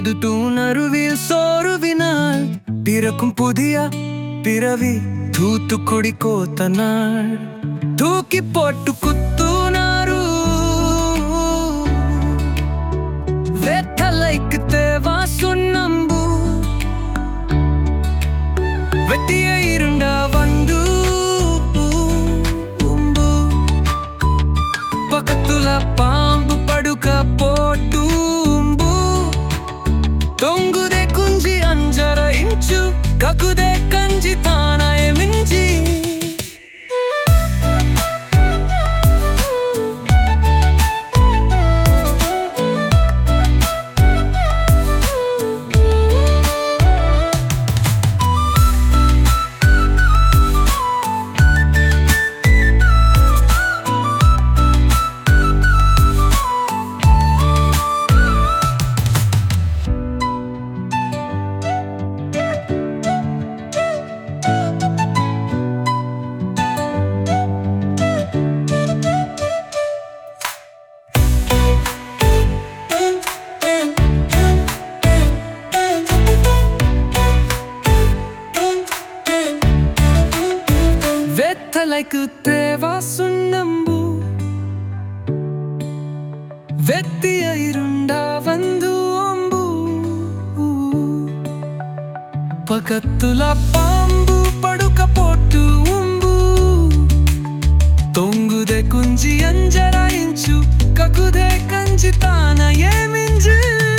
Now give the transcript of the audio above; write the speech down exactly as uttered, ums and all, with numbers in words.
புதியது தூணருவில் சோறுவினால் பிறக்கும் புதிய பிறவி தூத்துக்குடி கோத்த நாள் தூக்கி போட்டு குத்துனாரு வெத்தலைக்கு தேவா சுண்ணம்பு வெட்டிய இருண்டா வந்து பக்கத்துல பாம்பு படுக்க போட்டு தொங்குதே குஞ்சி அஞ்சரை இன்ச்சு கக்குதே கஞ்சி தானாய மிஞ்சி வெத்தலைக்கு தேவா சுண்ணம்பு வெத்திய இருண்டா வந்து ஒம்பு பக்கத்துல பாம்பு படுக்க போட்டு உம்பு தொங்குதே குஞ்சி அஞ்சரை இன்ச்சு கக்குதே கஞ்சி தானாயே மிஞ்சு